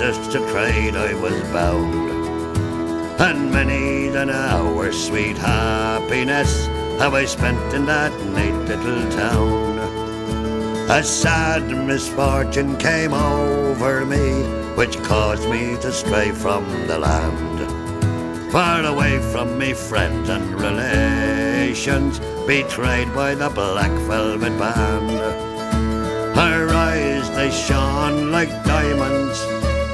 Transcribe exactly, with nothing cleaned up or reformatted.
apprentice to trade I was bound, and many an hour sweet happiness have I spent in that neat little town. A sad misfortune came over me, which caused me to stray from the land, far away from me friends and relations, betrayed by the black velvet band. Her eyes, they shone like diamonds,